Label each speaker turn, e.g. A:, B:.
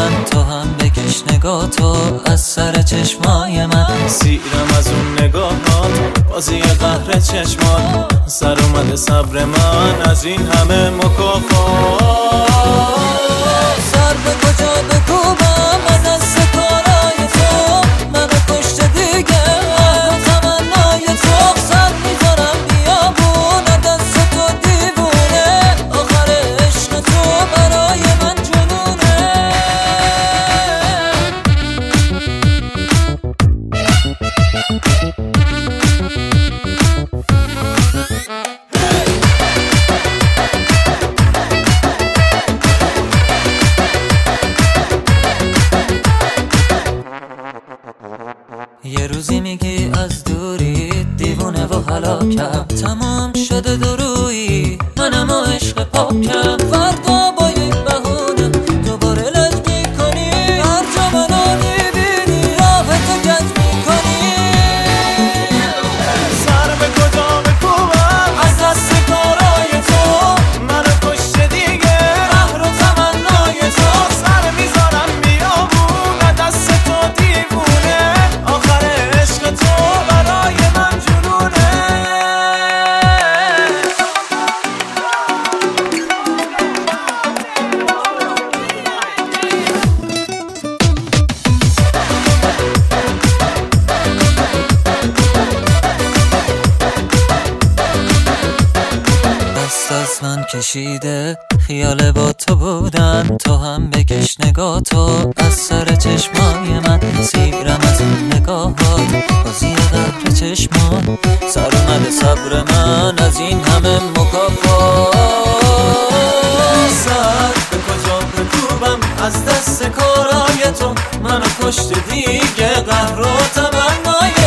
A: بودن، تو هم بکش نگاه تو از سر چشمای من.
B: سیرم از اون نگاهات، بازی قهر چشمات، سر اومده صبر من از این همه مکافات.
A: سر به کجا بکوبم از دست کارای تو، منو کشته دیگه تمنای تو. سر میذارم بیابون از دست تو دیوونه، آخر عشق تو برای من جنونه. یه روزی میگی از دوری دیوونه و هلاکم، تمام شده درویی منم و عشق پاکم. فردا با یک بهونه دوباره لج میکنی، هر جا منو میبینی راهتو گج میکنی.
B: سر به کجا بکوبم از دست کارای تو، منو کشته دیگه قهر و تمنای تو. سر میذارم بیابون از دست تو دیوونه، آخر عشق تو برای من جنونه.
A: دست از من کشیده خیال با تو بودن، تو هم بکش نگاه تو از سر چشمای من. سیرم از این نگاهات، بازی قهر چشمات، سر اومده صبر من از این همه مکافات.
B: سر به کجا بکوبم از دست کارای تو، منو کشته دیگه قهر و تمنای